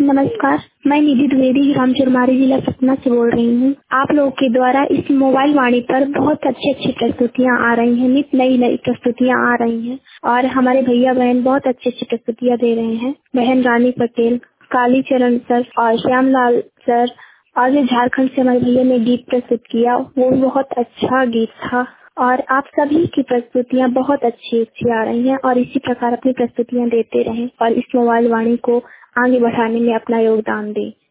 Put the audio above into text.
नमस्कार, मैं निधि द्विवेदी ग्राम चुरमारी जिला सतना से बोल रही हूँ। आप लोगों के द्वारा इस मोबाइल वाणी पर बहुत अच्छी प्रस्तुतियाँ आ रही हैं, नित नई प्रस्तुतियाँ आ रही हैं और हमारे भैया बहन बहुत अच्छी प्रस्तुतियाँ दे रहे हैं। बहन रानी पटेल, कालीचरण सर और श्यामलाल सर और जो झारखंड से हमारे भैया ने गीत प्रस्तुत किया वो बहुत अच्छा गीत था और आप सभी की प्रस्तुतियाँ बहुत अच्छी आ रही हैं और इसी प्रकार अपनी प्रस्तुतियाँ देते रहें और इस मोबाइल वाणी को आगे बढ़ाने में अपना योगदान दें।